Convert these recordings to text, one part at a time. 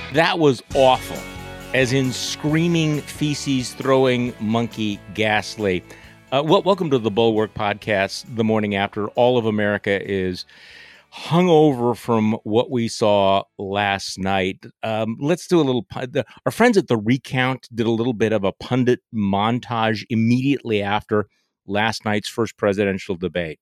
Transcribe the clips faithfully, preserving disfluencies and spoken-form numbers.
That was awful, as in screaming, feces-throwing monkey ghastly. Uh, well, welcome to the Bulwark Podcast, the morning after. All of America is hungover from what we saw last night. Um, let's do a little... The, our friends at The Recount did a little bit of a pundit montage immediately after last night's first presidential debate.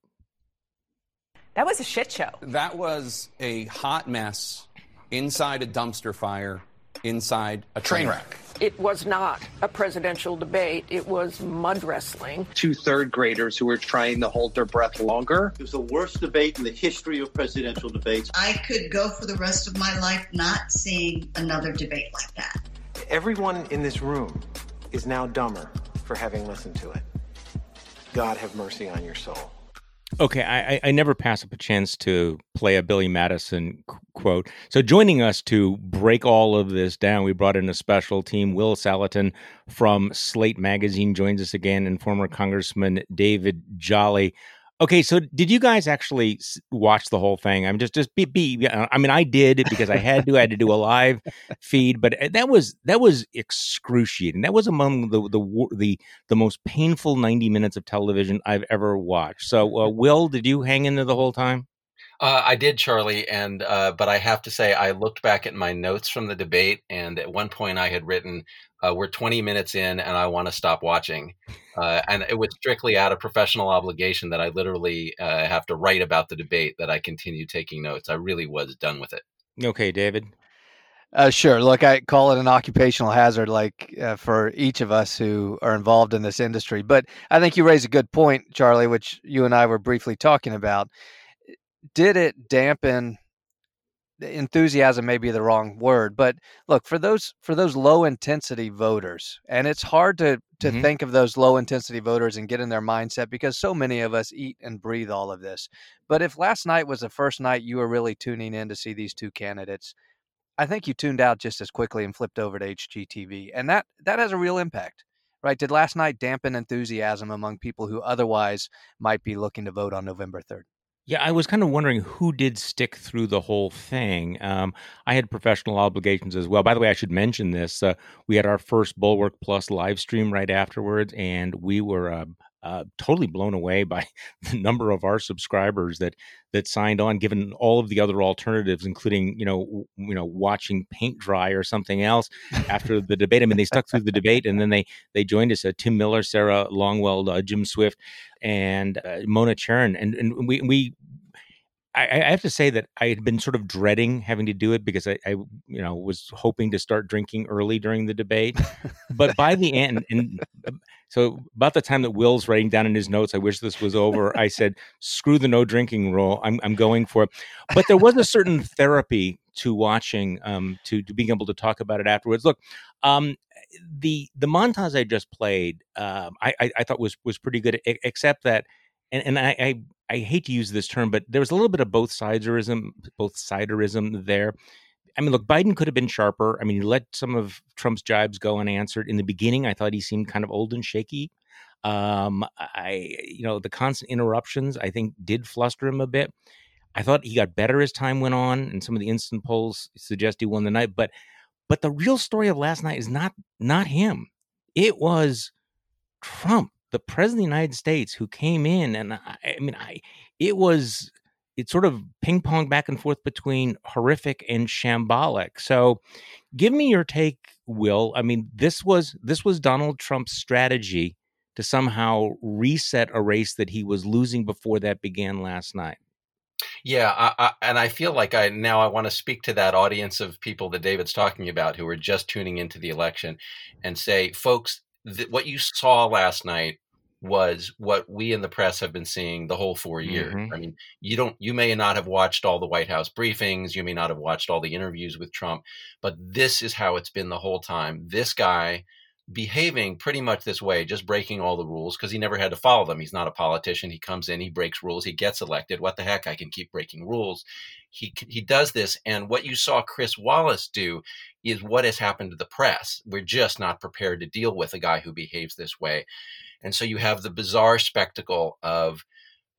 That was a shit show. That was a hot mess inside a dumpster fire, inside a train wreck. It was not a presidential debate. It was mud wrestling. Two third graders who were trying to hold their breath longer. It was the worst debate in the history of presidential debates. I could go for the rest of my life not seeing another debate like that. Everyone in this room is now dumber for having listened to it. God have mercy on your soul. Okay, I, I never pass up a chance to play a Billy Madison qu- quote. So joining us to break all of this down, we brought in a special team. Will Salatin from Slate Magazine joins us again, and former Congressman David Jolly. Okay, so did you guys actually watch the whole thing? I'm just just be, be I mean, I did because I had to. I had to do a live feed, but that was that was excruciating. That was among the the the the most painful ninety minutes of television I've ever watched. So, uh, Will, did you hang in there the whole time? Uh, I did, Charlie, and uh, but I have to say I looked back at my notes from the debate, and at one point I had written, uh, "We're twenty minutes in, and I want to stop watching." Uh, and it was strictly out of professional obligation that I literally uh, have to write about the debate that I continue taking notes. I really was done with it. Okay, David. Uh, sure. Look, I call it an occupational hazard, like uh, for each of us who are involved in this industry. But I think you raise a good point, Charlie, which you and I were briefly talking about. Did it dampen enthusiasm? May be the wrong word, but look, for those for those low intensity voters, and it's hard to to mm-hmm. think of those low intensity voters and get in their mindset because so many of us eat and breathe all of this. But if last night was the first night you were really tuning in to see these two candidates, I think you tuned out just as quickly and flipped over to H G T V, and that that has a real impact, right? Did last night dampen enthusiasm among people who otherwise might be looking to vote on November third? Yeah, I was kind of wondering who did stick through the whole thing. Um, I had professional obligations as well. By the way, I should mention this. Uh, we had our first Bulwark Plus live stream right afterwards, and we were uh, uh, totally blown away by the number of our subscribers that that signed on, given all of the other alternatives, including you know w- you know watching paint dry or something else after the debate. I mean, they stuck through the debate, and then they they joined us. Uh, Tim Miller, Sarah Longwell, uh, Jim Swift, and uh, Mona Charen, and and we we. I, I have to say that I had been sort of dreading having to do it because I, I, you know, was hoping to start drinking early during the debate. But by the end, and so about the time that Will's writing down in his notes, I wish this was over, I said, screw the no drinking rule. I'm I'm going for it. But there was a certain therapy to watching, um, to, to being able to talk about it afterwards. Look, um, the the montage I just played, um, I, I, I thought was was pretty good, except that, and, and I, I I hate to use this term, but there was a little bit of both siderism, both siderism there. I mean, look, Biden could have been sharper. I mean, he let some of Trump's jibes go unanswered. In the beginning, I thought he seemed kind of old and shaky. Um, I, you know, the constant interruptions, I think, did fluster him a bit. I thought he got better as time went on, and some of the instant polls suggest he won the night. But, but the real story of last night is not not him. It was Trump, the president of the United States, who came in, and I, I mean, I it was it sort of ping pong back and forth between horrific and shambolic. So, give me your take, Will. I mean, this was this was Donald Trump's strategy to somehow reset a race that he was losing before that began last night. Yeah, I, I, and I feel like I now I want to speak to that audience of people that David's talking about who are just tuning into the election and say, folks, th- what you saw last night was what we in the press have been seeing the whole four years. Mm-hmm. I mean, you don't, you may not have watched all the White House briefings, you may not have watched all the interviews with Trump, but this is how it's been the whole time. This guy behaving pretty much this way, just breaking all the rules because he never had to follow them. He's not a politician. He comes in, he breaks rules, he gets elected. What the heck? I can keep breaking rules. He he does this. And what you saw Chris Wallace do is what has happened to the press. We're just not prepared to deal with a guy who behaves this way. And so you have the bizarre spectacle of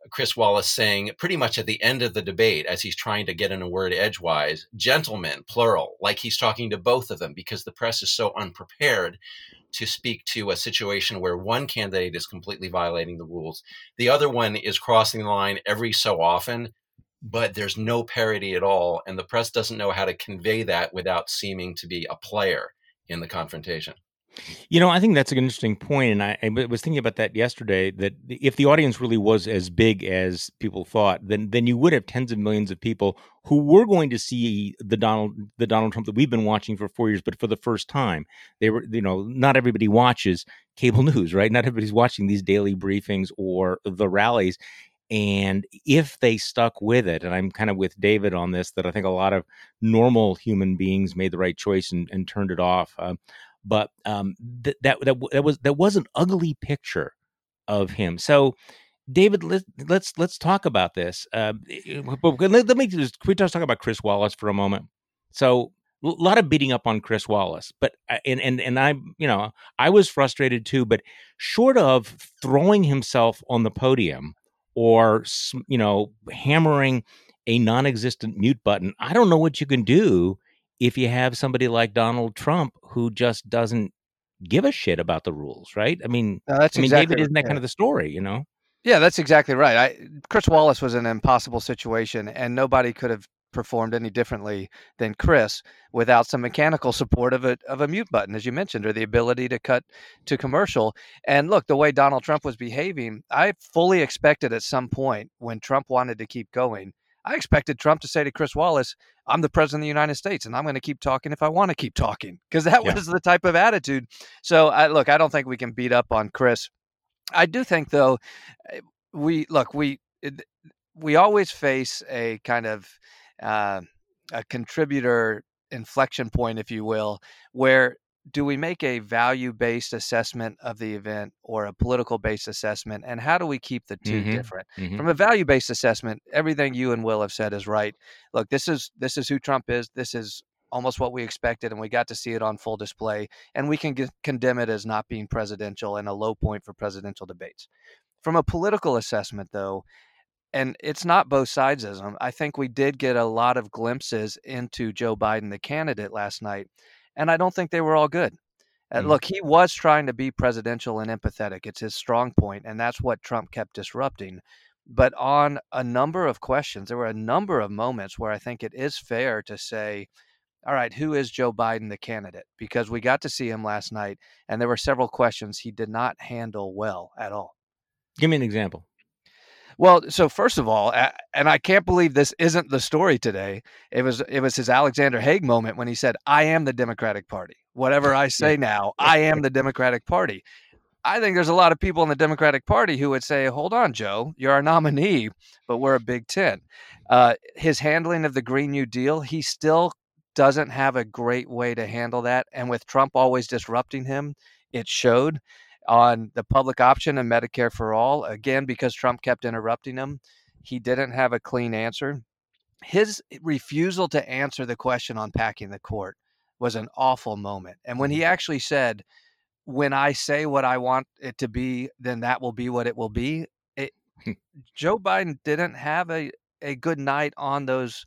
Chris Wallace saying pretty much at the end of the debate, as he's trying to get in a word edgewise, gentlemen, plural, like he's talking to both of them, because the press is so unprepared to speak to a situation where one candidate is completely violating the rules. The other one is crossing the line every so often, but there's no parity at all. And the press doesn't know how to convey that without seeming to be a player in the confrontation. You know, I think that's an interesting point, and I, I was thinking about that yesterday. That if the audience really was as big as people thought, then then you would have tens of millions of people who were going to see the Donald the Donald Trump that we've been watching for four years, but for the first time. They were, you know, not everybody watches cable news, right? Not everybody's watching these daily briefings or the rallies. And if they stuck with it, and I'm kind of with David on this, that I think a lot of normal human beings made the right choice and, and turned it off. Uh, But um, th- that that that was that was an ugly picture of him. So, David, let, let's let's talk about this. Uh, but let, let me just can we just talk about Chris Wallace for a moment. So, a lot of beating up on Chris Wallace, but and and and I, you know, I was frustrated too. But short of throwing himself on the podium or you know hammering a non-existent mute button, I don't know what you can do if you have somebody like Donald Trump who just doesn't give a shit about the rules, right? I mean, no, that's I mean, exactly, David, isn't that yeah. kind of the story, you know? Yeah, that's exactly right. I, Chris Wallace was an impossible situation, and nobody could have performed any differently than Chris without some mechanical support of a of a mute button, as you mentioned, or the ability to cut to commercial. And look, the way Donald Trump was behaving, I fully expected at some point when Trump wanted to keep going, I expected Trump to say to Chris Wallace, I'm the president of the United States, and I'm going to keep talking if I want to keep talking, because that Yeah. was the type of attitude. So, I, look, I don't think we can beat up on Chris. I do think, though, we look, we we always face a kind of uh, a contributor inflection point, if you will, where do we make a value-based assessment of the event or a political-based assessment, and how do we keep the two Mhm, different? mhm. From a value-based assessment, everything you and Will have said is right. Look, this is this is who Trump is. This is almost what we expected, and we got to see it on full display, and we can get, condemn it as not being presidential and a low point for presidential debates. From a political assessment, though, and it's not both sidesism, I think we did get a lot of glimpses into Joe Biden, the candidate, last night, and I don't think they were all good. Uh, Mhm. Look, he was trying to be presidential and empathetic. It's his strong point, and that's what Trump kept disrupting. But on a number of questions, there were a number of moments where I think it is fair to say, all right, who is Joe Biden, the candidate? Because we got to see him last night, and there were several questions he did not handle well at all. Give me an example. Well, so first of all, a- and I can't believe this isn't the story today. It was it was his Alexander Haig moment when he said, "I am the Democratic Party. Whatever I say now, I am the Democratic Party." I think there's a lot of people in the Democratic Party who would say, "Hold on, Joe, you're our nominee, but we're a Big Ten." Uh, his handling of the Green New Deal, he still doesn't have a great way to handle that, and with Trump always disrupting him, it showed. On the public option and Medicare for all, again, because Trump kept interrupting him, he didn't have a clean answer. His refusal to answer the question on packing the court was an awful moment. And when he actually said, when I say what I want it to be, then that will be what it will be, it, Joe Biden didn't have a, a good night on those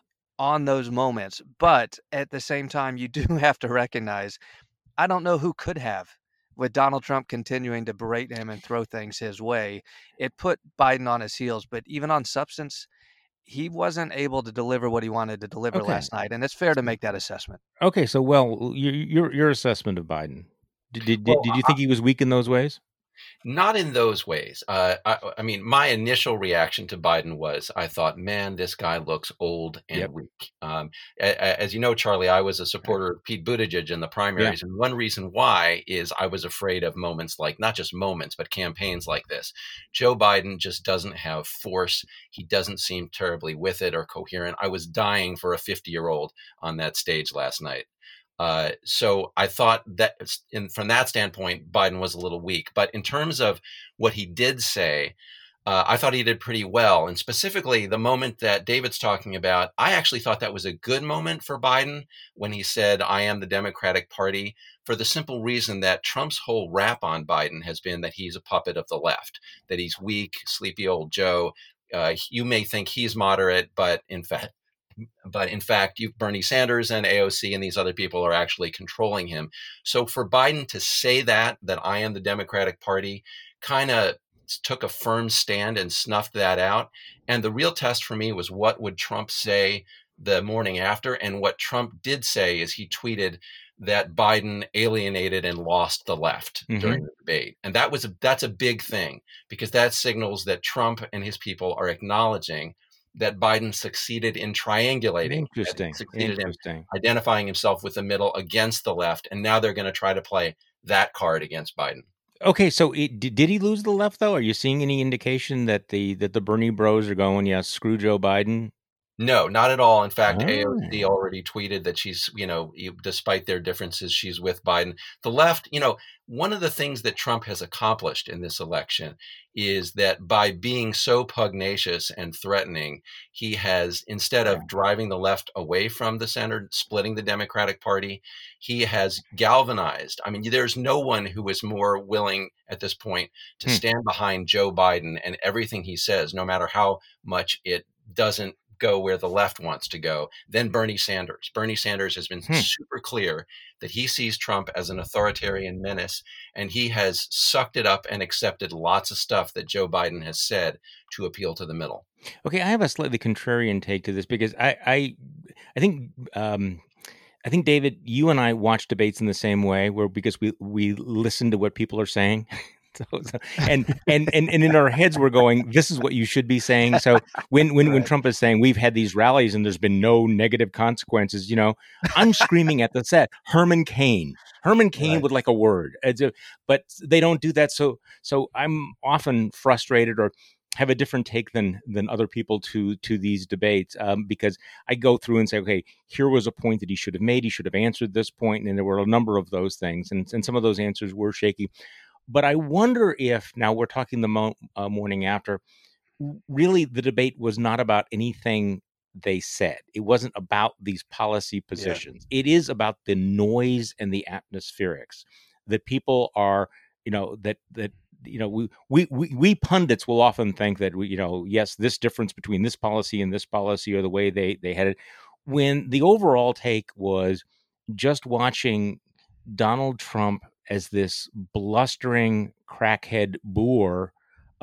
on those moments. But at the same time, you do have to recognize, I don't know who could have. With Donald Trump continuing to berate him and throw things his way, it put Biden on his heels. But even on substance, he wasn't able to deliver what he wanted to deliver Okay. last night. And it's fair to make that assessment. Okay, so well, your your, your assessment of Biden. Did did, Well, did you think he was weak in those ways? Not in those ways. Uh, I, I mean, my initial reaction to Biden was, I thought, man, this guy looks old and Yep. weak. Um, a- a- as you know, Charlie, I was a supporter of Pete Buttigieg in the primaries. And one reason why is I was afraid of moments like, not just moments, but campaigns like this. Joe Biden just doesn't have force. He doesn't seem terribly with it or coherent. I was dying for a fifty-year-old on that stage last night. Uh, so I thought that in, from that standpoint, Biden was a little weak. But in terms of what he did say, Uh, I thought he did pretty well. And specifically, the moment that David's talking about, I actually thought that was a good moment for Biden when he said, I am the Democratic Party, for the simple reason that Trump's whole rap on Biden has been that he's a puppet of the left, that he's weak, sleepy old Joe. Uh, you may think he's moderate, but in fact, but in fact, you, Bernie Sanders and A O C and these other people are actually controlling him. So for Biden to say that, that I am the Democratic Party, kind of took a firm stand and snuffed that out. And the real test for me was what would Trump say the morning after? And what Trump did say is he tweeted that Biden alienated and lost the left mm-hmm. during the debate. And that was a, that's a big thing, because that signals that Trump and his people are acknowledging that Biden succeeded in triangulating, Interesting. succeeded Interesting. in identifying himself with the middle against the left. And now they're going to try to play that card against Biden. Okay, so it, did, did he lose the left, though? Are you seeing any indication that the that the Bernie bros are going, yes, screw Joe Biden? No, not at all. In fact, Oh. A O C already tweeted that she's, you know, despite their differences, she's with Biden. The left, you know, one of the things that Trump has accomplished in this election is that by being so pugnacious and threatening, he has, instead of driving the left away from the center, splitting the Democratic Party, he has galvanized. I mean, there's no one who is more willing at this point to Hmm. stand behind Joe Biden and everything he says, no matter how much it doesn't go where the left wants to go, than Bernie Sanders. Bernie Sanders has been Hmm. super clear that he sees Trump as an authoritarian menace, and he has sucked it up and accepted lots of stuff that Joe Biden has said to appeal to the middle. Okay, I have a slightly contrarian take to this because I I, I think um, I think David, you and I watch debates in the same way, where because we we listen to what people are saying. So, so, and, and and and in our heads we're going, this is what you should be saying. So when when, when Trump is saying we've had these rallies and there's been no negative consequences, you know, I'm screaming at the set, Herman Cain. Herman Cain Right. would like a word. It's a- but they don't do that. So so I'm often frustrated or have a different take than than other people to to these debates um, because I go through and say, okay, here was a point that he should have made. He should have answered this point, and there were a number of those things, and and some of those answers were shaky. But I wonder if, now we're talking the mo- uh, morning after, really the debate was not about anything they said. It wasn't about these policy positions. It is about the noise and the atmospherics that people are, you know, that, that, you know, we, we, we, we pundits will often think that, we, you know, yes, this difference between this policy and this policy or the way they, they had it, when the overall take was just watching Donald Trump as this blustering crackhead boor,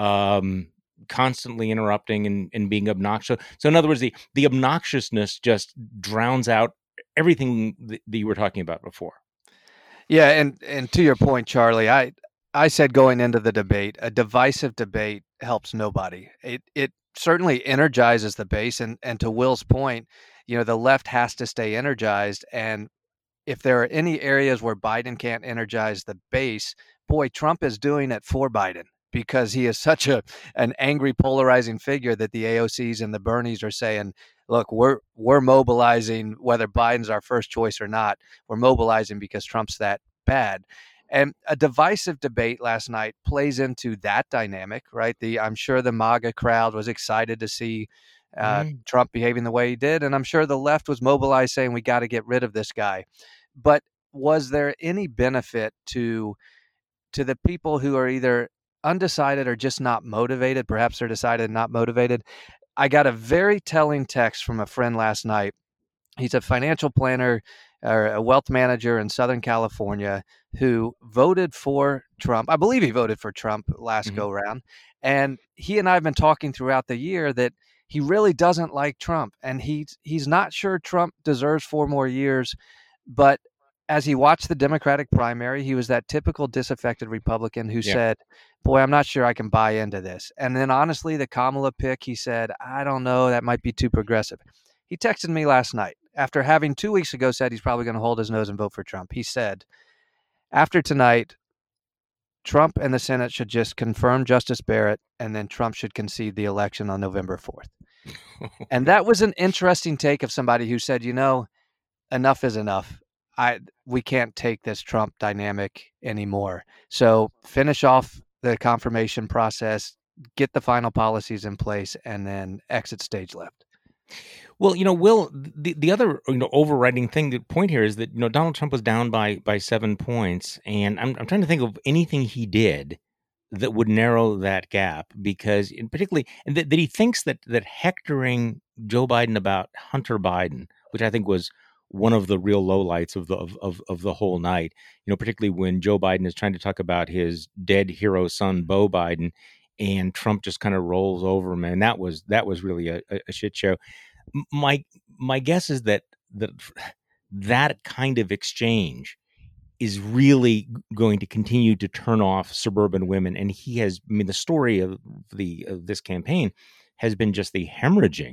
um, constantly interrupting and, and being obnoxious. So in other words, the, the obnoxiousness just drowns out everything that, that you were talking about before. Yeah, and and to your point, Charlie, I I said going into the debate, a divisive debate helps nobody. It it certainly energizes the base, and and to Will's point, you know, the left has to stay energized, and if there are any areas where Biden can't energize the base, boy, Trump is doing it for Biden, because he is such a an angry, polarizing figure that the A O Cs and the Bernies are saying, look, we're we're mobilizing whether Biden's our first choice or not. We're mobilizing because Trump's that bad. And a divisive debate last night plays into that dynamic, right? The I'm sure the MAGA crowd was excited to see uh, Mm. Trump behaving the way he did, and I'm sure the left was mobilized saying we got to get rid of this guy. But was there any benefit to to the people who are either undecided or just not motivated? Perhaps they're decided and not motivated. I got a very telling text from a friend last night. He's a financial planner or a wealth manager in Southern California who voted for Trump. I believe he voted for Trump last Mhm. go round. And he and I have been talking throughout the year that he really doesn't like Trump, and he's he's not sure Trump deserves four more years. But as he watched the Democratic primary, he was that typical disaffected Republican who Yeah. said, boy, I'm not sure I can buy into this. And then honestly, the Kamala pick, he said, I don't know, that might be too progressive. He texted me last night after having two weeks ago said he's probably going to hold his nose and vote for Trump. He said, after tonight, Trump and the Senate should just confirm Justice Barrett, and then Trump should concede the election on November fourth. And that was an interesting take of somebody who said, you know, enough is enough. I we can't take this Trump dynamic anymore. So finish off the confirmation process, get the final policies in place, and then exit stage left. Well, you know, Will, the, the other, you know, overriding thing, the point here is that, you know, Donald Trump was down by by seven points. And I'm, I'm trying to think of anything he did that would narrow that gap, because in particularly, and that, that he thinks that that hectoring Joe Biden about Hunter Biden, which I think was one of the real lowlights of the of, of, of the whole night, you know, particularly when Joe Biden is trying to talk about his dead hero son, Beau Biden, and Trump just kind of rolls over him. And that was that was really a, a shit show. My my guess is that that that kind of exchange is really going to continue to turn off suburban women. And he has, I mean, the story of the of this campaign has been just the hemorrhaging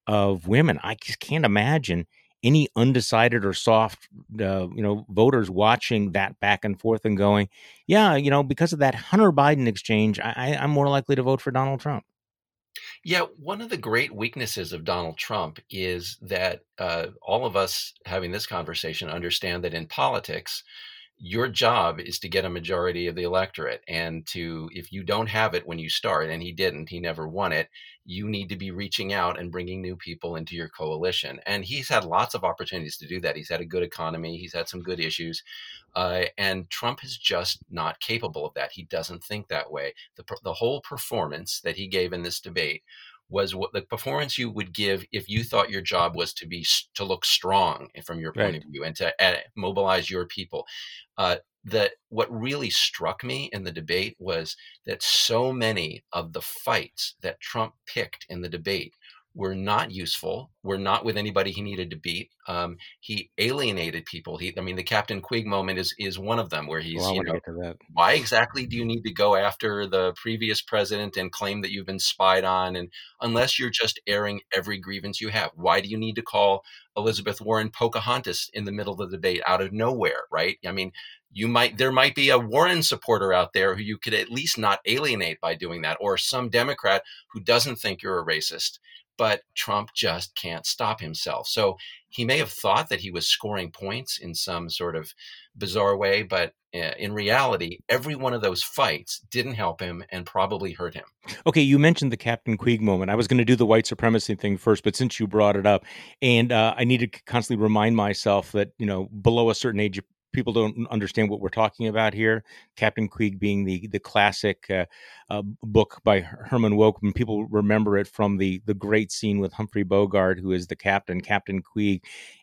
of women. I just can't imagine any undecided or soft, uh, you know, voters watching that back and forth and going, yeah, you know, because of that Hunter Biden exchange, I, I'm more likely to vote for Donald Trump. Yeah, one of the great weaknesses of Donald Trump is that uh, all of us having this conversation understand that in politics, your job is to get a majority of the electorate. And to, if you don't have it when you start, and he didn't, he never won it, you need to be reaching out and bringing new people into your coalition. And he's had lots of opportunities to do that. He's had a good economy. He's had some good issues. Uh, and Trump is just not capable of that. He doesn't think that way. The, the whole performance that he gave in this debate was what the performance you would give if you thought your job was to be to look strong from your point Right. of view and to uh, mobilize your people. Uh, that what really struck me in the debate was that so many of the fights that Trump picked in the debate were not useful, were not with anybody he needed to beat. Um, he alienated people. He, I mean, the Captain Queeg moment is is one of them, where he's, Well, I you want to know, get to that. why exactly do you need to go after the previous president and claim that you've been spied on? And unless you're just airing every grievance you have, why do you need to call Elizabeth Warren Pocahontas in the middle of the debate out of nowhere, right? I mean, you might, there might be a Warren supporter out there who you could at least not alienate by doing that, or some Democrat who doesn't think you're a racist. But Trump just can't stop himself. So he may have thought that he was scoring points in some sort of bizarre way, but uh, in reality, every one of those fights didn't help him and probably hurt him. Okay, you mentioned the Captain Queeg moment. I was going to do the white supremacy thing first, but since you brought it up, and uh, I need to constantly remind myself that, you know, below a certain age, people don't understand what we're talking about here. Captain Queeg being the the classic uh, uh, book by Herman Wouk. People remember it from the the great scene with Humphrey Bogart, who is the captain, Captain Queeg.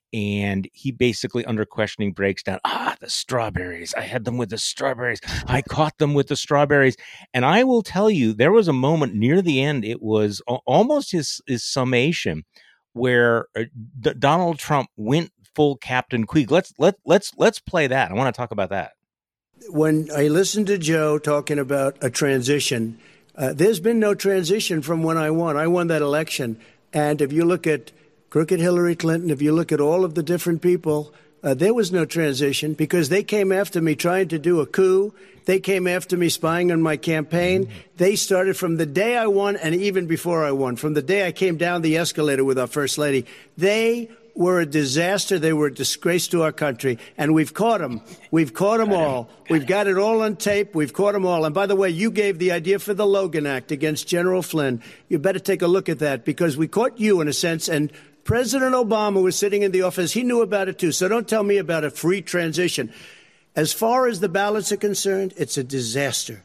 And he basically, under questioning, breaks down, ah, the strawberries. I had them with the strawberries. I caught them with the strawberries. And I will tell you, there was a moment near the end, it was a- almost his, his summation, where uh, D- Donald Trump went full Captain Queeg. Let's let let's let's play that. I want to talk about that. When I listened to Joe talking about a transition, uh, there's been no transition from when I won. I won that election. And if you look at crooked Hillary Clinton, if you look at all of the different people, uh, there was no transition because they came after me trying to do a coup. They came after me spying on my campaign. They started from the day I won and even before I won, from the day I came down the escalator with our First Lady. They were a disaster. They were a disgrace to our country. And we've caught them. We've caught them all. We've got it all on tape. We've caught them all. And by the way, you gave the idea for the Logan Act against General Flynn. You better take a look at that because we caught you in a sense. And President Obama was sitting in the office. He knew about it, too. So don't tell me about a free transition. As far as the ballots are concerned, it's a disaster.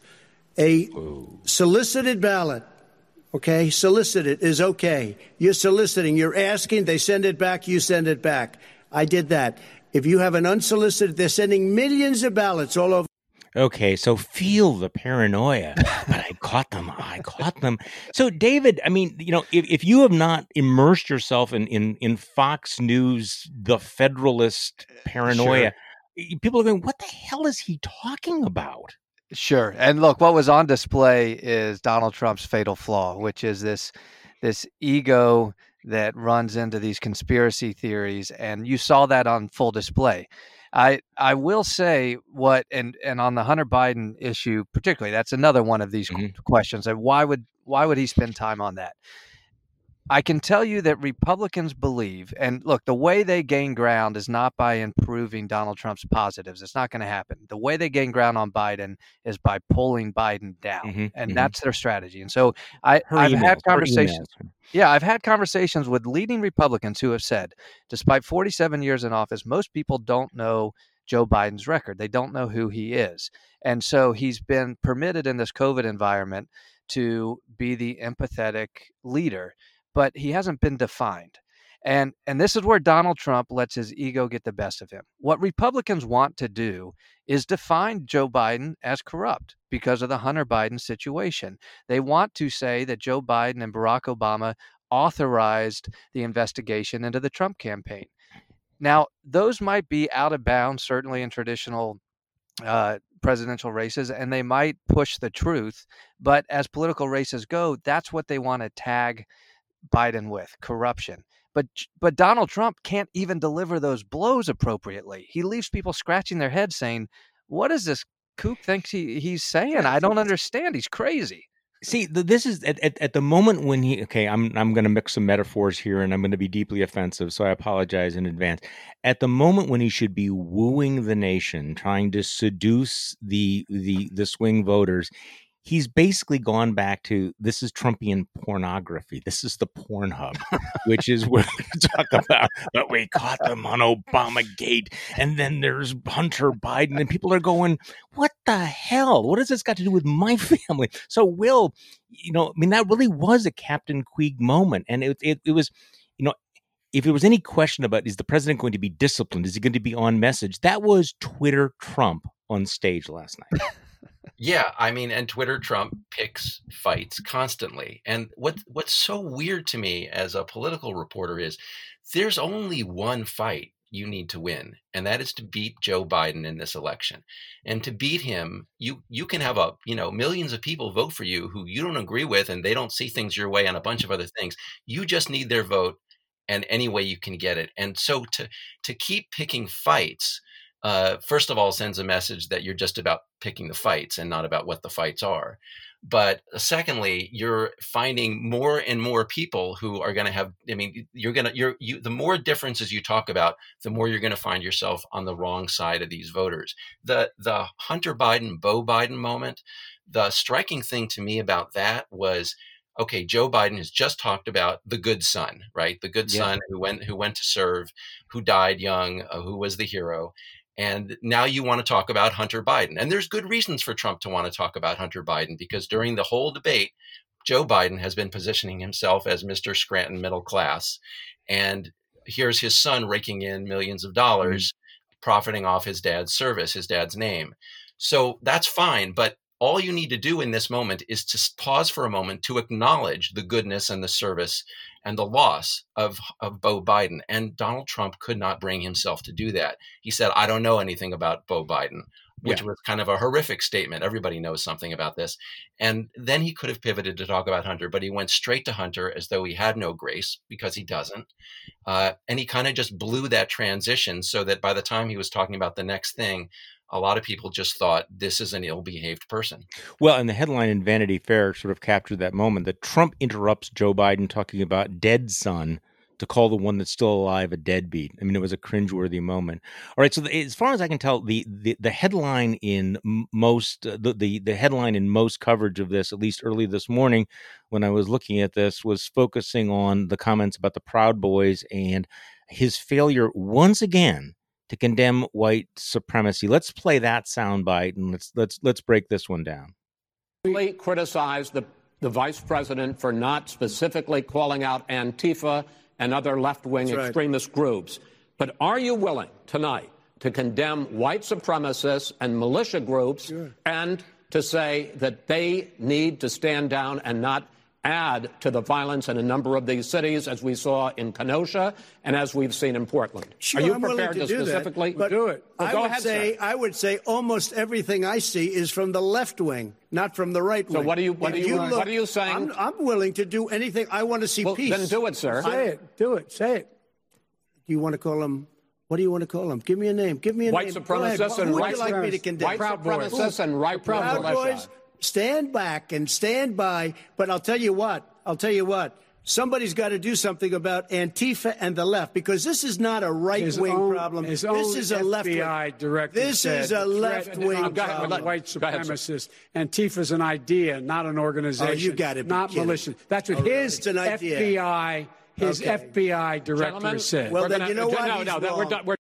A Whoa. solicited ballot. Okay, solicited is okay. You're soliciting, you're asking, they send it back, you send it back. I did that. If you have an unsolicited, they're sending millions of ballots all over. Okay, so feel the paranoia. But I caught them. I caught them. So, David, I mean, you know, if, if you have not immersed yourself in, in, in Fox News, the Federalist paranoia, sure. people are going, what the hell is he talking about? Sure. And look, what was on display is Donald Trump's fatal flaw, which is this this ego that runs into these conspiracy theories. And you saw that on full display. I I will say what, and, and on the Hunter Biden issue, particularly, that's another one of these mm-hmm. questions. And why would why would he spend time on that? I can tell you that Republicans believe, and look, the way they gain ground is not by improving Donald Trump's positives. It's not going to happen. The way they gain ground on Biden is by pulling Biden down, mm-hmm, and mm-hmm. that's their strategy. And so I, I've emails, had conversations. Yeah, I've had conversations with leading Republicans who have said, despite forty-seven years in office, most people don't know Joe Biden's record. They don't know who he is. And so he's been permitted in this COVID environment to be the empathetic leader, but he hasn't been defined. And and this is where Donald Trump lets his ego get the best of him. What Republicans want to do is define Joe Biden as corrupt because of the Hunter Biden situation. They want to say that Joe Biden and Barack Obama authorized the investigation into the Trump campaign. Now, those might be out of bounds, certainly in traditional uh, presidential races, and they might push the truth. But as political races go, that's what they want to tag Biden with, corruption. But but Donald Trump can't even deliver those blows appropriately. He leaves people scratching their heads saying, what is this kook thinks he, he's saying? I don't understand. He's crazy. See, the, this is at, at, at the moment when he, okay, I'm I'm going to mix some metaphors here and I'm going to be deeply offensive, so I apologize in advance. At the moment when he should be wooing the nation, trying to seduce the the the swing voters, he's basically gone back to, this is Trumpian pornography. This is the Pornhub, which is where we talk about, but we caught them on Obamagate. And then there's Hunter Biden, and people are going, what the hell? What has this got to do with my family? So, Will, you know, I mean, that really was a Captain Queeg moment. And it, it, it was, you know, if there was any question about, is the president going to be disciplined? Is he going to be on message? That was Twitter Trump on stage last night. Yeah, I mean, and Twitter Trump picks fights constantly. And what what's so weird to me as a political reporter is there's only one fight you need to win, and that is to beat Joe Biden in this election. And to beat him, you you can have a, you know, millions of people vote for you who you don't agree with, and they don't see things your way on a bunch of other things. You just need their vote, and any way you can get it. And so to to keep picking fights, Uh, first of all, sends a message that you're just about picking the fights and not about what the fights are. But secondly, you're finding more and more people who are going to have, I mean, you're going to, you're, you, the more differences you talk about, the more you're going to find yourself on the wrong side of these voters. The, the Hunter Biden, Beau Biden moment, the striking thing to me about that was, okay, Joe Biden has just talked about the good son, right? The good yeah. son who went, who went to serve, who died young, uh, who was the hero. And now you want to talk about Hunter Biden. And there's good reasons for Trump to want to talk about Hunter Biden, because during the whole debate, Joe Biden has been positioning himself as Mister Scranton middle class. And here's his son raking in millions of dollars, mm-hmm. profiting off his dad's service, his dad's name. So that's fine. But all you need to do in this moment is to pause for a moment to acknowledge the goodness and the service and the loss of, of Beau Biden. And Donald Trump could not bring himself to do that. He said, I don't know anything about Beau Biden, which yeah. was kind of a horrific statement. Everybody knows something about this. And then he could have pivoted to talk about Hunter, but he went straight to Hunter as though he had no grace, because he doesn't. Uh, and he kind of just blew that transition so that by the time he was talking about the next thing, a lot of people just thought this is an ill-behaved person. Well, and the headline in Vanity Fair sort of captured that moment, that Trump interrupts Joe Biden talking about dead son to call the one that's still alive a deadbeat. I mean, it was a cringeworthy moment. All right, so the, as far as I can tell, the the, the headline in most uh, the, the the headline in most coverage of this, at least early this morning when I was looking at this, was focusing on the comments about the Proud Boys and his failure once again to condemn white supremacy. Let's play that soundbite and let's let's let's break this one down. We criticize the the vice president for not specifically calling out Antifa and other left-wing That's extremist right. groups. But are you willing tonight to condemn white supremacists and militia groups sure. and to say that they need to stand down and not add to the violence in a number of these cities, as we saw in Kenosha and as we've seen in Portland? Sure, Are you I'm prepared to, to do specifically that, do it? Well, I go would ahead, say sir. I would say almost everything I see is from the left wing, not from the right wing. So what are you what are you, you look, what are you saying? I'm, I'm willing to do anything. I want to see well, peace. Then do it, sir. Say it. Do it. Say it. Do you want to call them? What do you want to call them? Give me a name. Give me a white name. supremacists and Who right would you like me to condemn? White supremacists and right Proud Boys. Stand back and stand by. But I'll tell you what. I'll tell you what. somebody's got to do something about Antifa and the left, because this is not a right-wing problem. This is a left-wing. F B I director This said, is a left-wing problem. White supremacist. Antifa's an idea, not an organization. Oh, you got to be Not kidding. militia. That's what Oh, his it's an idea. F B I, his Okay. F B I director Gentlemen, said. Well, We're then gonna- you know what? No, He's no, that we're wrong. done. We're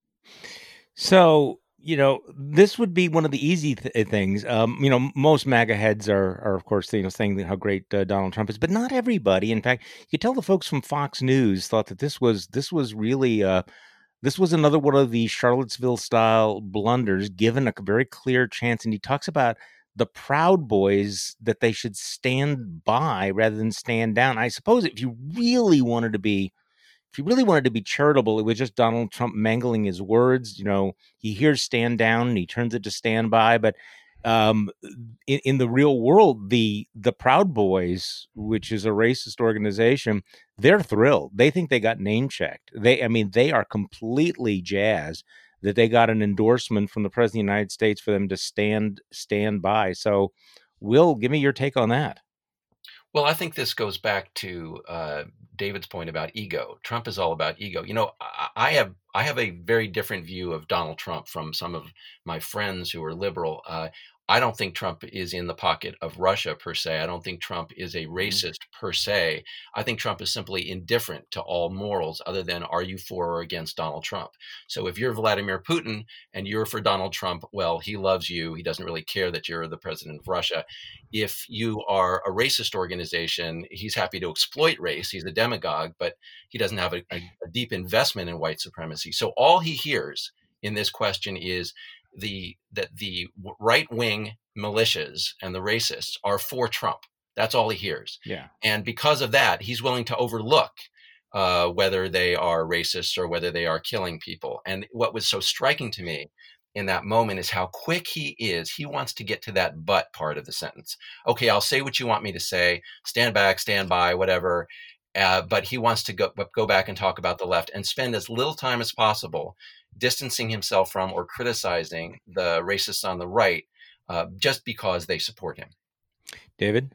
So, you know, this would be one of the easy th- things. Um, you know, most MAGA heads are, are of course, you know, saying how great uh, Donald Trump is, but not everybody. In fact, you could tell the folks from Fox News thought that this was this was really uh, this was another one of the Charlottesville style blunders, given a very clear chance. And he talks about the Proud Boys, that they should stand by rather than stand down. I suppose if you really wanted to be If he really wanted to be charitable, it was just Donald Trump mangling his words. You know, he hears stand down and he turns it to stand by. But um, in, in the real world, the the Proud Boys, which is a racist organization, they're thrilled. They think they got name checked. They, I mean, they are completely jazzed that they got an endorsement from the President of the United States for them to stand stand by. So, Will, give me your take on that. Well, I think this goes back to uh, David's point about ego. Trump is all about ego. You know, I, I have I have a very different view of Donald Trump from some of my friends who are liberal. Uh, I don't think Trump is in the pocket of Russia per se. I don't think Trump is a racist per se. I think Trump is simply indifferent to all morals other than, are you for or against Donald Trump? So if you're Vladimir Putin and you're for Donald Trump, well, he loves you. He doesn't really care that you're the president of Russia. If you are a racist organization, he's happy to exploit race. He's a demagogue, but he doesn't have a, a, a deep investment in white supremacy. So all he hears in this question is the that the right-wing militias and the racists are for Trump. That's all he hears. Yeah. And because of that, he's willing to overlook uh, whether they are racists or whether they are killing people. And what was so striking to me in that moment is how quick he is. He wants to get to that but part of the sentence. Okay, I'll say what you want me to say. Stand back, stand by, whatever. Uh, but he wants to go, go back and talk about the left and spend as little time as possible distancing himself from or criticizing the racists on the right uh, just because they support him. David?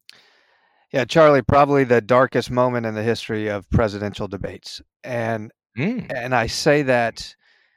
Yeah, Charlie, probably the darkest moment in the history of presidential debates. And mm. and I say that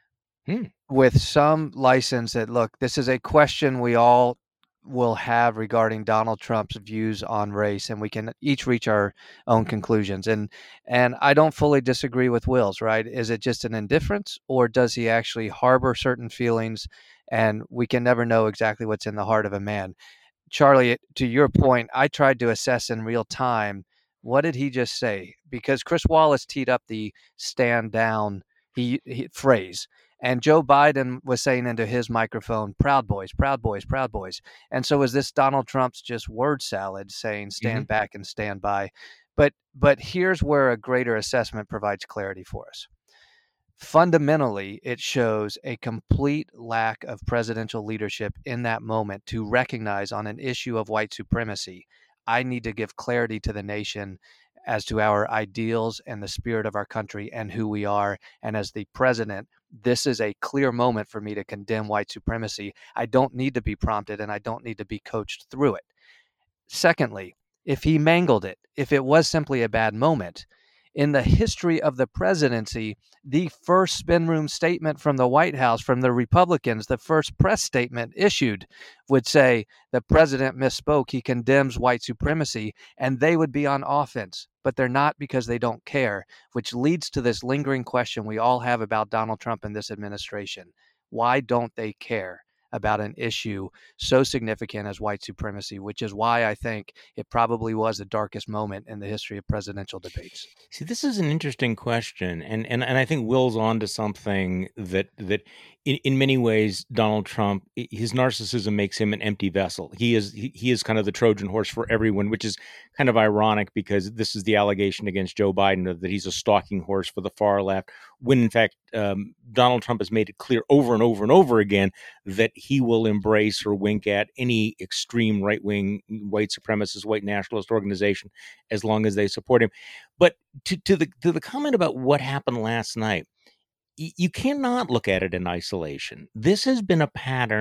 mm. with some license that, look, this is a question we all will have regarding Donald Trump's views on race, and we can each reach our own conclusions. And and I don't fully disagree with Will's, right? Is it just an indifference, or does he actually harbor certain feelings? And we can never know exactly what's in the heart of a man. Charlie, to your point, I tried to assess in real time, what did he just say? Because Chris Wallace teed up the stand down he, he, phrase. And Joe Biden was saying into his microphone, Proud Boys, Proud Boys, Proud Boys. And so is this Donald Trump's just word salad saying stand mm-hmm. back and stand by? But but here's where a greater assessment provides clarity for us. Fundamentally, it shows a complete lack of presidential leadership in that moment to recognize on an issue of white supremacy, I need to give clarity to the nation as to our ideals and the spirit of our country and who we are. And as the president, this is a clear moment for me to condemn white supremacy. I don't need to be prompted and I don't need to be coached through it. Secondly, if he mangled it, if it was simply a bad moment, in the history of the presidency, the first spin room statement from the White House, from the Republicans, the first press statement issued would say the president misspoke. He condemns white supremacy, and they would be on offense. But they're not, because they don't care, which leads to this lingering question we all have about Donald Trump and this administration. Why don't they care about an issue so significant as white supremacy, which is why I think it probably was the darkest moment in the history of presidential debates. See, this is an interesting question, and and, and I think Will's on to something that that in, in many ways, Donald Trump, his narcissism makes him an empty vessel. He is he, he is kind of the Trojan horse for everyone, which is kind of ironic because this is the allegation against Joe Biden that he's a stalking horse for the far left, when in fact um, Donald Trump has made it clear over and over and over again that he will embrace or wink at any extreme right-wing, white supremacist, white nationalist organization as long as they support him. But to, to the to the comment about what happened last night, y- you cannot look at it in isolation. This has been a pattern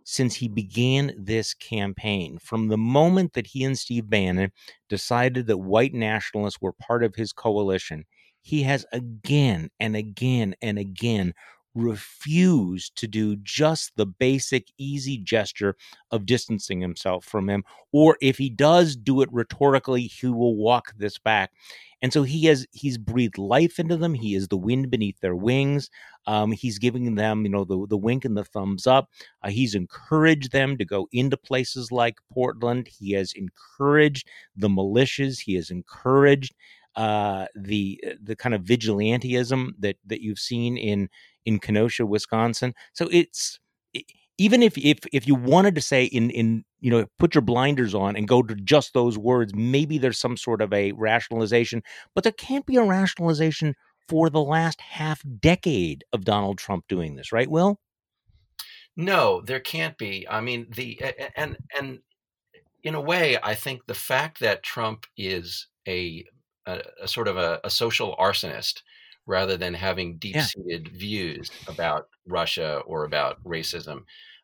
since he began this campaign. From the moment that he and Steve Bannon decided that white nationalists were part of his coalition, he has again and again and again refused to do just the basic, easy gesture of distancing himself from him. Or if he does do it rhetorically, he will walk this back. And so he has he's breathed life into them. He is the wind beneath their wings. Um, he's giving them, you know, the, the wink and the thumbs up. Uh, he's encouraged them to go into places like Portland. He has encouraged the militias. He has encouraged uh, the the kind of vigilantism that that you've seen in in Kenosha, Wisconsin. So it's even if if if you wanted to say in in you know put your blinders on and go to just those words, maybe there's some sort of a rationalization, but there can't be a rationalization for the last half decade of Donald Trump doing this, right, Will? No, there can't be. I mean, the and and in a way, I think the fact that Trump is a a, a sort of a, a social arsonist rather than having deep-seated yeah. views about Russia or about racism.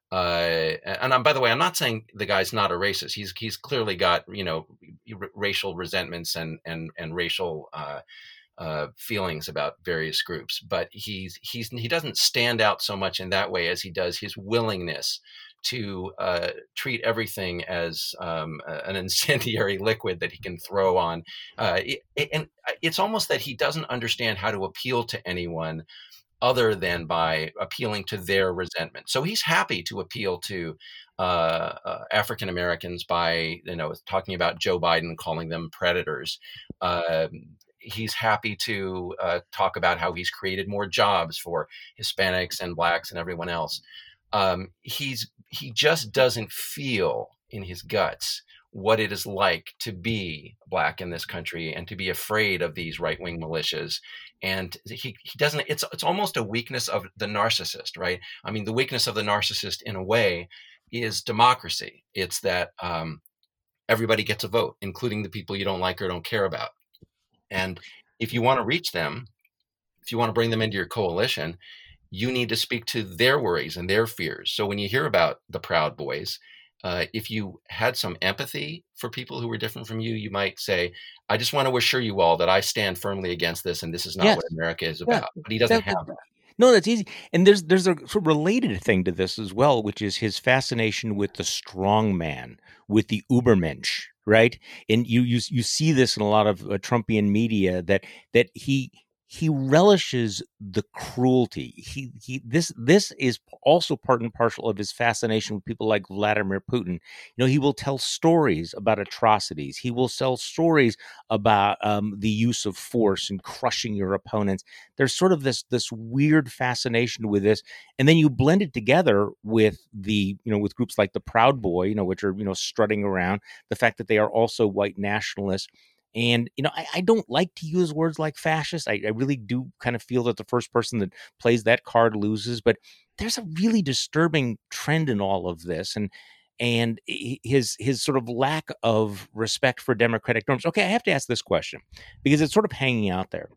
Uh, and I'm, by the way, I'm not saying the guy's not a racist. He's he's clearly got, you know, r- racial resentments and and and racial uh, uh, feelings about various groups. But he's he's he doesn't stand out so much in that way as he does his willingness to uh, treat everything as um, an incendiary liquid that he can throw on. Uh, it, it, and it's almost that he doesn't understand how to appeal to anyone other than by appealing to their resentment. So he's happy to appeal to uh, uh, African Americans by, you know, talking about Joe Biden, calling them predators. Uh, he's happy to uh, talk about how he's created more jobs for Hispanics and Blacks and everyone else. Um, he's he just doesn't feel in his guts what it is like to be Black in this country and to be afraid of these right-wing militias. And he, he doesn't, it's it's almost a weakness of the narcissist, right? I mean, the weakness of the narcissist in a way is democracy. It's that um, everybody gets a vote, including the people you don't like or don't care about. And if you want to reach them, if you want to bring them into your coalition, you need to speak to their worries and their fears. So when you hear about the Proud Boys, uh, if you had some empathy for people who were different from you, you might say, I just want to assure you all that I stand firmly against this, and this is not yes. what America is about. Yeah. But he doesn't that, have that. No, that's easy. And there's there's a sort of related thing to this as well, which is his fascination with the strong man, with the Ubermensch, right? And you you you see this in a lot of uh, Trumpian media that that he he relishes the cruelty. He he this this is also part and parcel of his fascination with people like Vladimir Putin. You know, he will tell stories about atrocities. He will tell stories about um, the use of force and crushing your opponents. There's sort of this this weird fascination with this, and then you blend it together with the you know with groups like the Proud Boy, you know, which are you know strutting around. The fact that they are also white nationalists. And, you know, I, I don't like to use words like fascist. I, I really do kind of feel that the first person that plays that card loses. But there's a really disturbing trend in all of this. And and his his sort of lack of respect for democratic norms. Okay, I have to ask this question because it's sort of hanging out there.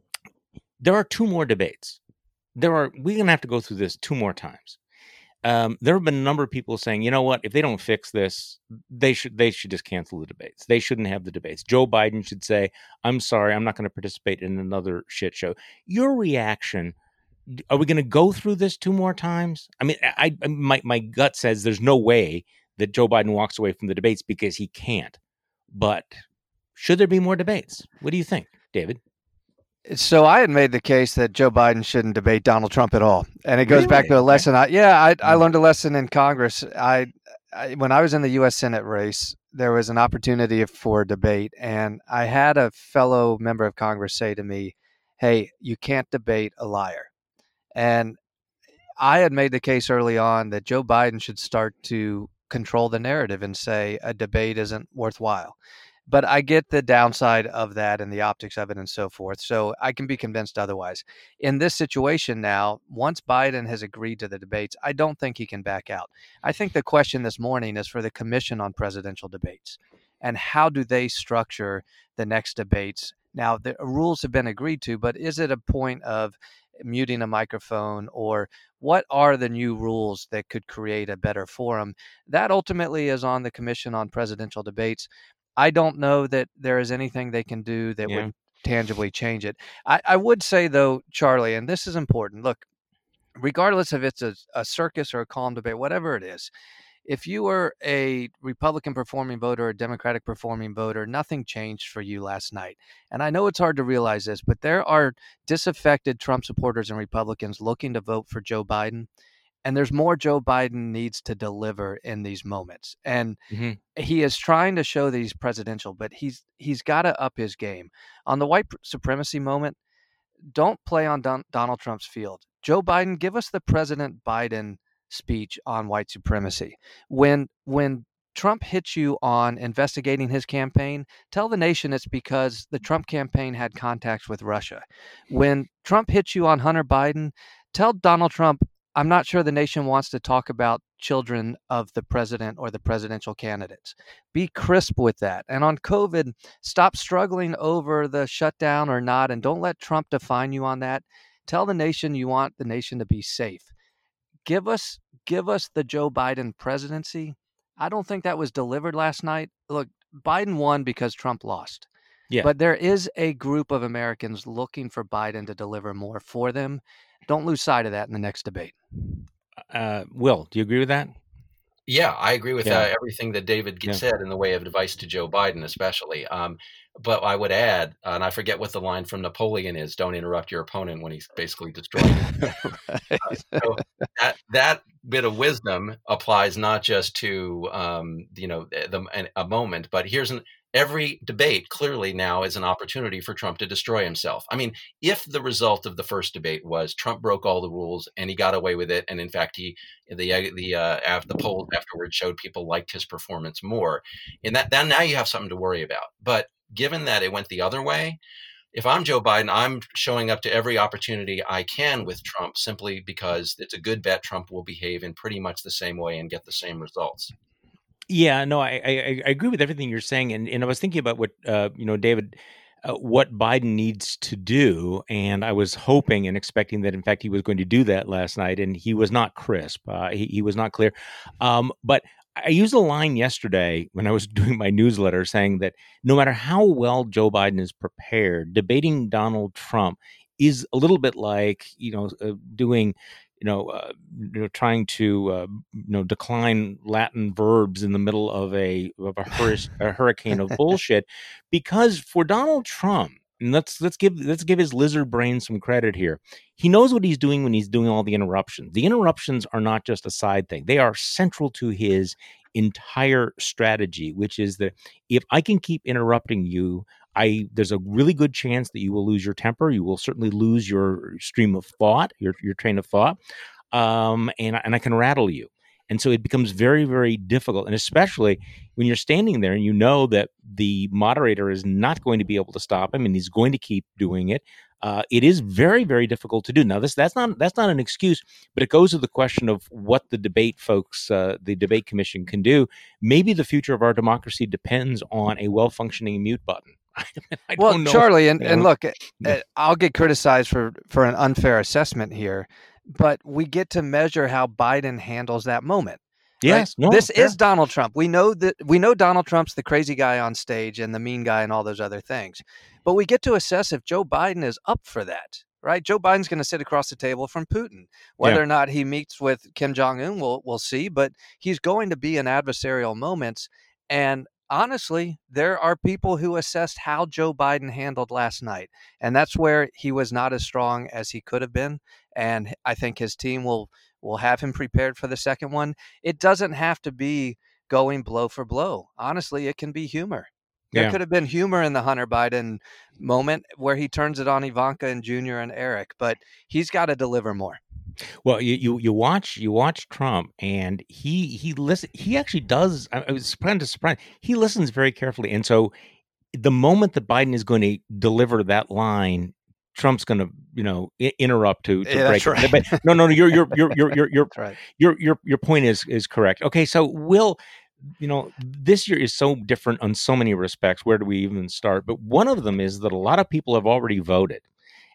There are two more debates. There are we're going to have to go through this two more times. Um, there have been a number of people saying, you know what, if they don't fix this, they should they should just cancel the debates. They shouldn't have the debates. Joe Biden should say, I'm sorry, I'm not going to participate in another shit show. Your reaction, are we going to go through this two more times? I mean, I, I my, my gut says there's no way that Joe Biden walks away from the debates because he can't. But should there be more debates? What do you think, David? So I had made the case that Joe Biden shouldn't debate Donald Trump at all, and it goes really? back to a lesson. I, yeah, I, I learned a lesson in Congress. I, I when I was in the U S Senate race, there was an opportunity for debate, and I had a fellow member of Congress say to me, "Hey, you can't debate a liar." And I had made the case early on that Joe Biden should start to control the narrative and say a debate isn't worthwhile. But I get the downside of that and the optics of it and so forth. So I can be convinced otherwise. In this situation now, once Biden has agreed to the debates, I don't think he can back out. I think the question this morning is for the Commission on Presidential Debates. And how do they structure the next debates? Now, the rules have been agreed to, but is it a point of muting a microphone, or what are the new rules that could create a better forum? That ultimately is on the Commission on Presidential Debates. I don't know that there is anything they can do that Yeah. would tangibly change it. I, I would say, though, Charlie, and this is important, look, regardless if it's a, a circus or a calm debate, whatever it is, if you were a Republican performing voter or a Democratic performing voter, nothing changed for you last night. And I know it's hard to realize this, but there are disaffected Trump supporters and Republicans looking to vote for Joe Biden. And there's more Joe Biden needs to deliver in these moments. And Mm-hmm. he is trying to show that he's presidential, but he's he's got to up his game. On the white supremacy moment, don't play on Don, Donald Trump's field. Joe Biden, give us the President Biden speech on white supremacy. When when Trump hits you on investigating his campaign, tell the nation it's because the Trump campaign had contacts with Russia. When Trump hits you on Hunter Biden, tell Donald Trump, I'm not sure the nation wants to talk about children of the president or the presidential candidates. Be crisp with that. And on COVID, stop struggling over the shutdown or not, and don't let Trump define you on that. Tell the nation you want the nation to be safe. Give us, give us the Joe Biden presidency. I don't think that was delivered last night. Look, Biden won because Trump lost. Yeah. But there is a group of Americans looking for Biden to deliver more for them. Don't lose sight of that in the next debate. Uh, Will, do you agree with that? Yeah, I agree with Yeah. uh, everything that David Yeah. said in the way of advice to Joe Biden, especially. Um, but I would add, uh, and I forget what the line from Napoleon is: "Don't interrupt your opponent when he's basically destroying you." uh, so that that bit of wisdom applies not just to um, you know the, a moment, but here's an every debate clearly now is an opportunity for Trump to destroy himself. I mean, if the result of the first debate was Trump broke all the rules and he got away with it, and in fact he the the uh, after the polls afterwards showed people liked his performance more, and that then now you have something to worry about. But given that it went the other way, if I'm Joe Biden, I'm showing up to every opportunity I can with Trump simply because it's a good bet Trump will behave in pretty much the same way and get the same results. Yeah, no, I, I, I agree with everything you're saying, and, and I was thinking about what uh, you know, David, uh, what Biden needs to do, and I was hoping and expecting that, in fact, he was going to do that last night, and he was not crisp. Uh, he, he was not clear. Um, but I used a line yesterday when I was doing my newsletter saying that no matter how well Joe Biden is prepared, debating Donald Trump is a little bit like, you know, uh, doing. You know, uh, you know, trying to uh, you know decline Latin verbs in the middle of a of a, hur- a hurricane of bullshit, because for Donald Trump, and let's let's give let's give his lizard brain some credit here. He knows what he's doing when he's doing all the interruptions. The interruptions are not just a side thing; they are central to his entire strategy, which is that if I can keep interrupting you, I there's a really good chance that you will lose your temper. You will certainly lose your stream of thought, your your train of thought, um, and and I can rattle you. And so it becomes very, very difficult, and especially when you're standing there and you know that the moderator is not going to be able to stop him, and he's going to keep doing it. Uh, it is very, very difficult to do. Now, this that's not that's not an excuse, but it goes to the question of what the debate folks, uh, the debate commission, can do. Maybe the future of our democracy depends on a well-functioning mute button. I well, don't know. Charlie, and, You and know, look, uh, I'll get criticized for, for an unfair assessment here, but we get to measure how Biden handles that moment. Yes, right? no, this fair. is Donald Trump. We know that we know Donald Trump's the crazy guy on stage and the mean guy and all those other things, but we get to assess if Joe Biden is up for that. Right, Joe Biden's going to sit across the table from Putin. Whether Yeah. or not he meets with Kim Jong-un, we'll we'll see. But he's going to be in adversarial moments, and honestly, there are people who assessed how Joe Biden handled last night, and that's where he was not as strong as he could have been. And I think his team will will have him prepared for the second one. It doesn't have to be going blow for blow. Honestly, it can be humor. There Yeah. could have been humor in the Hunter Biden moment where he turns it on Ivanka and Junior and Eric, but he's got to deliver more. Well, you, you you watch you watch Trump, and he he listen. He actually does. I, I was surprised to surprise. He listens very carefully, and so the moment that Biden is going to deliver that line, Trump's going to you know I- interrupt to, to Yeah, break that's it. right. But no, no, no. Your your your your your your That's right. your your your point is is correct. Okay, so Will. You know, this year is so different on so many respects. Where do we even start? But one of them is that a lot of people have already voted.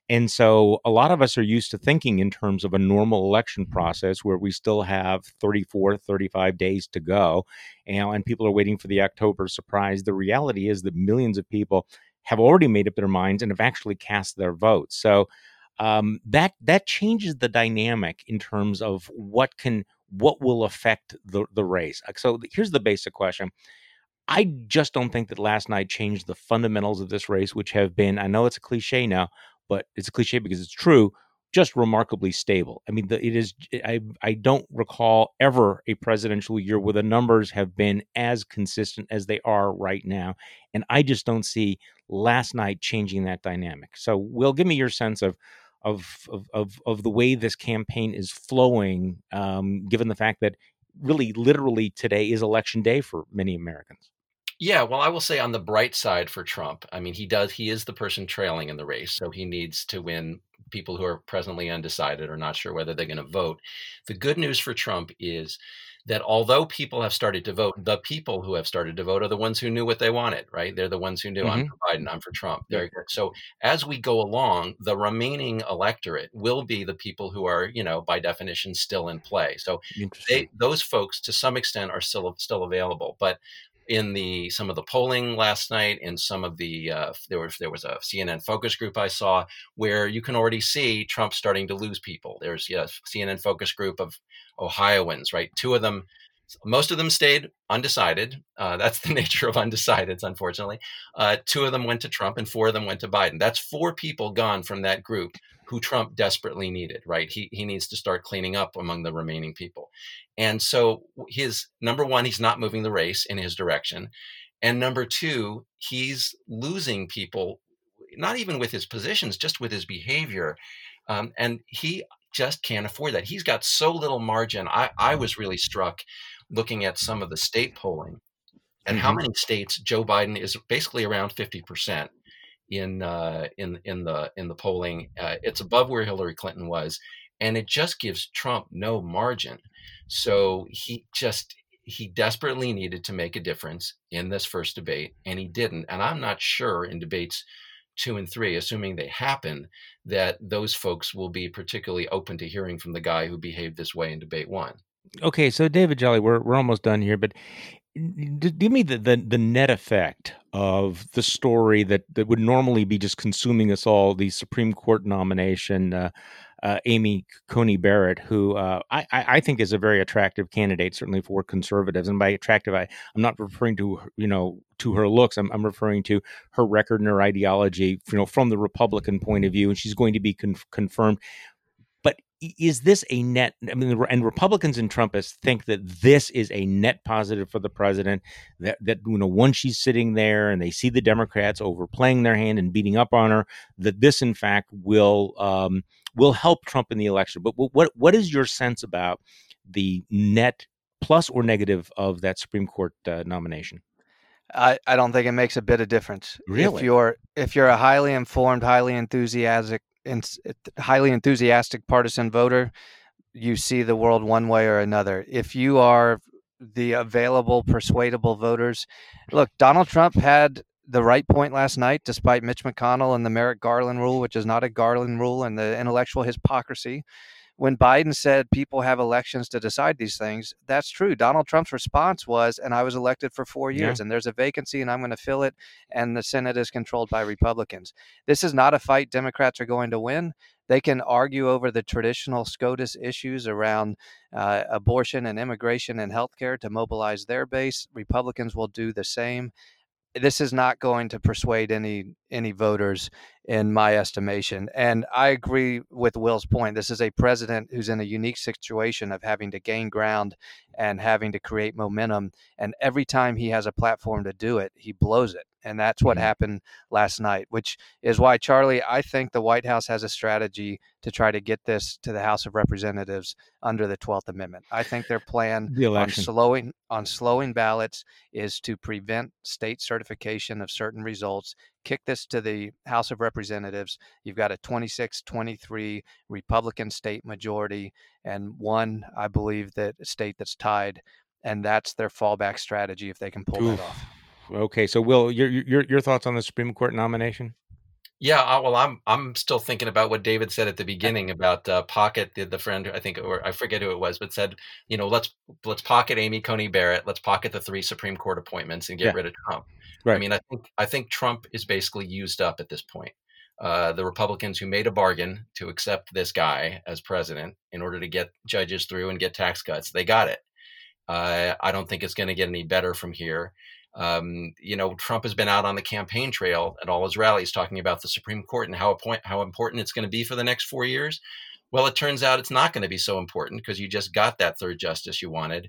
And so a lot of us are used to thinking in terms of a normal election process where we still have thirty-four, thirty-five days to go, and, and people are waiting for the October surprise. The reality is that millions of people have already made up their minds and have actually cast their votes. So um, that that changes the dynamic in terms of what can what will affect the, the race. So here's the basic question. I just don't think that last night changed the fundamentals of this race, which have been, I know it's a cliche now, but it's a cliche because it's true, just remarkably stable. I mean, the, it is, I, I don't recall ever a presidential year where the numbers have been as consistent as they are right now. And I just don't see last night changing that dynamic. So, Will, give me your sense of, of, of, of, of the way this campaign is flowing, um, given the fact that really, literally today is election day for many Americans. Yeah, well, I will say on the bright side for Trump, I mean, he does, he is the person trailing in the race, so he needs to win people who are presently undecided or not sure whether they're going to vote. The good news for Trump is that although people have started to vote, the people who have started to vote are the ones who knew what they wanted, right? They're the ones who knew, mm-hmm. I'm for Biden, I'm for Trump. Very good. So as we go along, the remaining electorate will be the people who are, you know, by definition, still in play. So they, those folks, to some extent, are still still available. But in the some of the polling last night, in some of the uh, there was there was a C N N focus group I saw where you can already see Trump starting to lose people. There's a C N N focus group of Ohioans, right? Two of them, most of them stayed undecided. Uh, that's the nature of undecideds, unfortunately. Uh, two of them went to Trump and four of them went to Biden. That's four people gone from that group who Trump desperately needed, right? He he needs to start cleaning up among the remaining people. And so his number one, he's not moving the race in his direction. And number two, he's losing people, not even with his positions, just with his behavior. Um, and he just can't afford that. He's got so little margin. I, I was really struck looking at some of the state polling and mm-hmm. how many states Joe Biden is basically around fifty percent in uh, in in the in the polling. Uh, it's above where Hillary Clinton was, and it just gives Trump no margin. So he just he desperately needed to make a difference in this first debate, and he didn't. And I'm not sure in debates two and three, assuming they happen, that those folks will be particularly open to hearing from the guy who behaved this way in debate one. Okay, so David Jolly, we're we're almost done here, but give me the, the the net effect of the story that, that would normally be just consuming us all, the Supreme Court nomination, uh, uh, Amy Coney Barrett, who uh, I, I think is a very attractive candidate, certainly for conservatives. And by attractive, I, I'm not referring to, you know, to her looks. I'm, I'm referring to her record and her ideology, you know, from the Republican point of view, and she's going to be con- confirmed. But is this a net? I mean, and Republicans and Trumpists think that this is a net positive for the president. That that you know, once she's sitting there and they see the Democrats overplaying their hand and beating up on her, that this in fact will um, will help Trump in the election. But what what is your sense about the net plus or negative of that Supreme Court uh, nomination? I, I don't think it makes a bit of difference. Really? If you're if you're a highly informed, highly enthusiastic, highly enthusiastic partisan voter, you see the world one way or another. If you are the available, persuadable voters, look, Donald Trump had the right point last night, despite Mitch McConnell and the Merrick Garland rule, which is not a Garland rule, and the intellectual hypocrisy. When Biden said people have elections to decide these things, that's true. Donald Trump's response was, and I was elected for four years, yeah. and there's a vacancy and I'm going to fill it, and the Senate is controlled by Republicans. This is not a fight Democrats are going to win. They can argue over the traditional SCOTUS issues around uh, abortion and immigration and healthcare to mobilize their base. Republicans will do the same. This is not going to persuade any any voters, in my estimation. And I agree with Will's point. This is a president who's in a unique situation of having to gain ground and having to create momentum. And every time he has a platform to do it, he blows it. And that's what mm-hmm. happened last night, which is why, Charlie, I think the White House has a strategy to try to get this to the House of Representatives under the twelfth Amendment. I think their plan the on slowing on slowing ballots is to prevent state certification of certain results, kick this to the House of Representatives. You've got a twenty-six twenty-three Republican state majority and one, I believe, that state that's tied, and that's their fallback strategy if they can pull Oof. that off. Okay, so Will, your your your thoughts on the Supreme Court nomination? Yeah, uh, well, I'm I'm still thinking about what David said at the beginning about uh, pocket the, the friend I think, or I forget who it was, but said, you know, let's let's pocket Amy Coney Barrett, let's pocket the three Supreme Court appointments and get Yeah. rid of Trump. Right. I mean, I think I think Trump is basically used up at this point. Uh, the Republicans who made a bargain to accept this guy as president in order to get judges through and get tax cuts, they got it. Uh, I don't think it's going to get any better from here. Um, you know, Trump has been out on the campaign trail at all his rallies talking about the Supreme Court and how point, how important it's going to be for the next four years. Well, it turns out it's not going to be so important because you just got that third justice you wanted.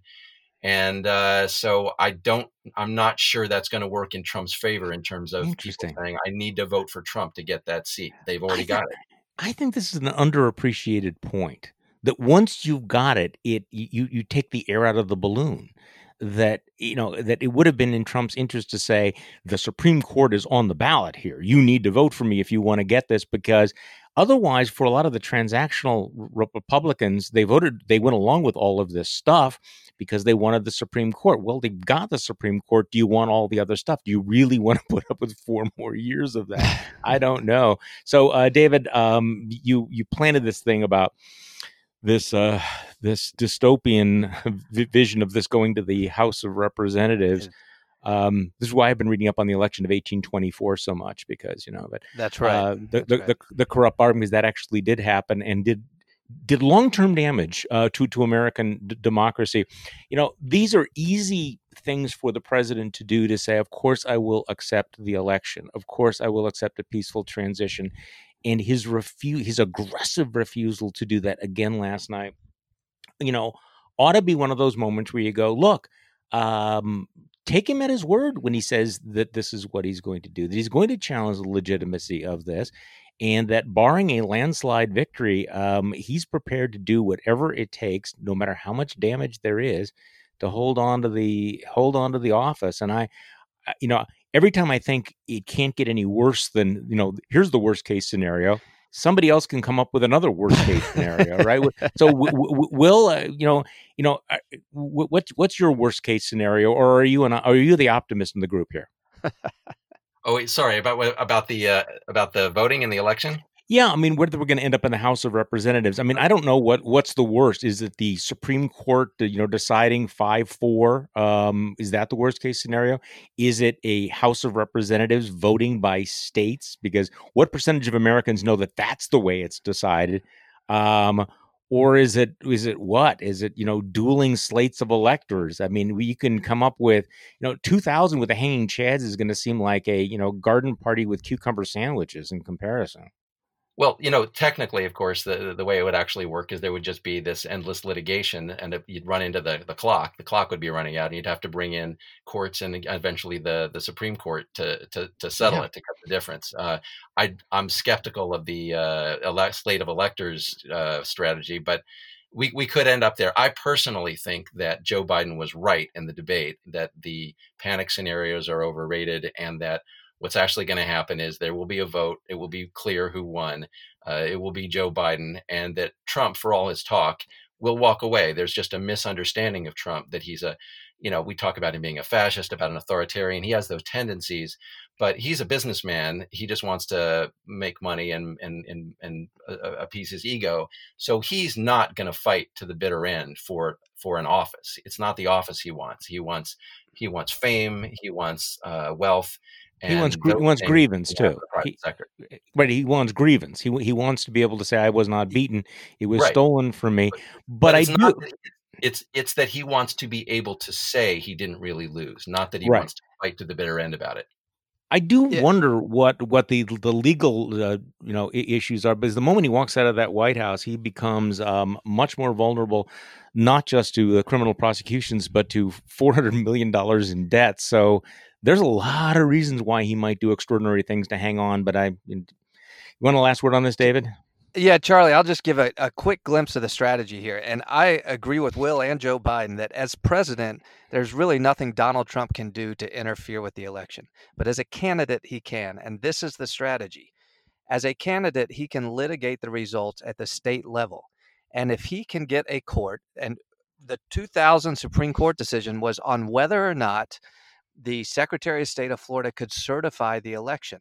And uh, so I don't, I'm not sure that's going to work in Trump's favor in terms of people saying, I need to vote for Trump to get that seat. They've already I got think, it. I think this is an underappreciated point, that once you've got it, it you you take the air out of the balloon. That, you know, that it would have been in Trump's interest to say the Supreme Court is on the ballot here. You need to vote for me if you want to get this, because otherwise, for a lot of the transactional Republicans, they voted, they went along with all of this stuff because they wanted the Supreme Court. Well, they've got the Supreme Court. Do you want all the other stuff? Do you really want to put up with four more years of that? I don't know. So, uh, David, um, you you planted this thing about this uh, this dystopian vision of this going to the House of Representatives. Um, this is why I've been reading up on the election of eighteen twenty-four so much, because, you know, but that's right. Uh, the, that's the, right. the the corrupt bargain, because that actually did happen and did did long-term damage uh, to to American d- democracy. You know, these are easy things for the president to do, to say, of course, I will accept the election. Of course, I will accept a peaceful transition. And his refu- his aggressive refusal to do that again last night, you know, ought to be one of those moments where you go, look, um, take him at his word when he says that this is what he's going to do, that he's going to challenge the legitimacy of this, and that barring a landslide victory, um, he's prepared to do whatever it takes, no matter how much damage there is, to hold on to the hold on to the office. And I, you know, every time I think it can't get any worse than, you know, here's the worst case scenario, somebody else can come up with another worst case scenario, right? So, w- w- will uh, you know, you know, uh, w- what's what's your worst case scenario, or are you an are you the optimist in the group here? Oh, wait, sorry about what about the uh, about the voting in the election. Yeah, I mean, whether we're going to end up in the House of Representatives, I mean, I don't know what what's the worst. Is it the Supreme Court, you know, deciding five four? Um, is that the worst case scenario? Is it a House of Representatives voting by states? Because what percentage of Americans know that that's the way it's decided? Um, or is it is it what? Is it, you know, dueling slates of electors? I mean, we can come up with, you know, two thousand with the hanging chads is going to seem like a, you know, garden party with cucumber sandwiches in comparison. Well, you know, technically, of course, the the way it would actually work is there would just be this endless litigation, and if you'd run into the, the clock. The clock would be running out, and you'd have to bring in courts and eventually the, the Supreme Court to to, to settle Yeah. it, to cut the difference. Uh, I I'm skeptical of the uh, elect, slate of electors uh, strategy, but we we could end up there. I personally think that Joe Biden was right in the debate, that the panic scenarios are overrated, and that what's actually going to happen is there will be a vote. It will be clear who won. Uh, it will be Joe Biden, and that Trump, for all his talk, will walk away. There's just a misunderstanding of Trump, that he's a, you know, we talk about him being a fascist, about an authoritarian. He has those tendencies, but he's a businessman. He just wants to make money and and and, and appease his ego. So he's not going to fight to the bitter end for for an office. It's not the office he wants. He wants he wants fame. He wants uh, wealth. He wants he wants grievance too. He, right, he wants grievance. He he wants to be able to say, "I was not beaten; it was right. stolen from me." But, but I it's do. Not, it's it's that he wants to be able to say he didn't really lose, not that he right. wants to fight to the bitter end about it. I do Yeah. wonder what what the the legal uh, you know issues are, because the moment he walks out of that White House, he becomes um, much more vulnerable, not just to uh, criminal prosecutions, but to four hundred million dollars in debt. So there's a lot of reasons why he might do extraordinary things to hang on. But I, you want a last word on this, David? Yeah, Charlie, I'll just give a, a quick glimpse of the strategy here. And I agree with Will and Joe Biden that as president, there's really nothing Donald Trump can do to interfere with the election. But as a candidate, he can. And this is the strategy. As a candidate, he can litigate the results at the state level. And if he can get a court, and the two thousand Supreme Court decision was on whether or not the Secretary of State of Florida could certify the election.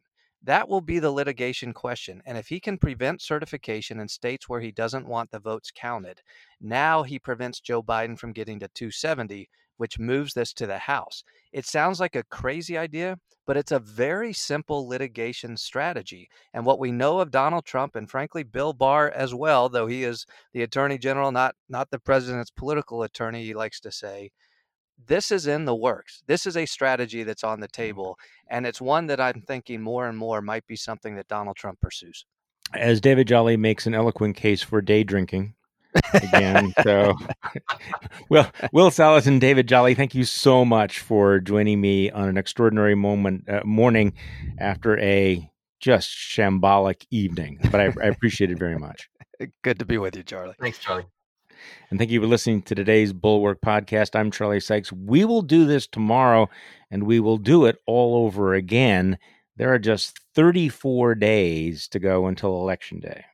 That will be the litigation question. And if he can prevent certification in states where he doesn't want the votes counted, now he prevents Joe Biden from getting to two seventy, which moves this to the House. It sounds like a crazy idea, but it's a very simple litigation strategy. And what we know of Donald Trump, and frankly, Bill Barr as well, though he is the attorney general, not, not the president's political attorney, he likes to say, this is in the works. This is a strategy that's on the table, and it's one that I'm thinking more and more might be something that Donald Trump pursues. As David Jolly makes an eloquent case for day drinking again. So, well, Will Salas and David Jolly, thank you so much for joining me on an extraordinary moment uh, morning after a just shambolic evening. But I, I appreciate it very much. Good to be with you, Charlie. Thanks, Charlie. And thank you for listening to today's Bulwark Podcast. I'm Charlie Sykes. We will do this tomorrow, and we will do it all over again. There are just thirty-four days to go until Election Day.